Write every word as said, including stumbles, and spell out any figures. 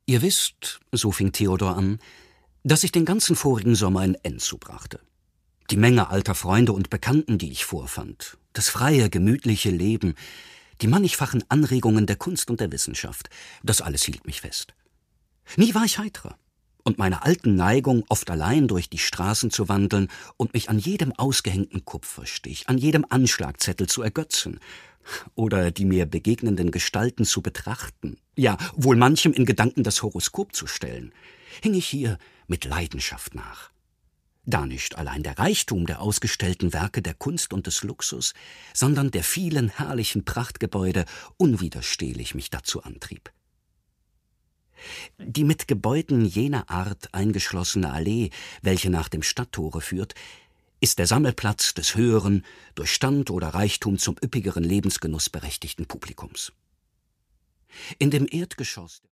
Ihr wisst, so fing Theodor an, dass ich den ganzen vorigen Sommer in Enns zubrachte. Die Menge alter Freunde und Bekannten, die ich vorfand, das freie, gemütliche Leben, die mannigfachen Anregungen der Kunst und der Wissenschaft, das alles hielt mich fest. Nie war ich heiterer, und meine alten Neigung, oft allein durch die Straßen zu wandeln und mich an jedem ausgehängten Kupferstich, an jedem Anschlagzettel zu ergötzen oder die mir begegnenden Gestalten zu betrachten, ja, wohl manchem in Gedanken das Horoskop zu stellen, hing ich hier mit Leidenschaft nach. Da nicht allein der Reichtum der ausgestellten Werke der Kunst und des Luxus, sondern der vielen herrlichen Prachtgebäude unwiderstehlich mich dazu antrieb. Die mit Gebäuden jener Art eingeschlossene Allee, welche nach dem Stadttore führt, ist der Sammelplatz des höheren, durch Stand oder Reichtum zum üppigeren Lebensgenuss berechtigten Publikums. In dem Erdgeschoss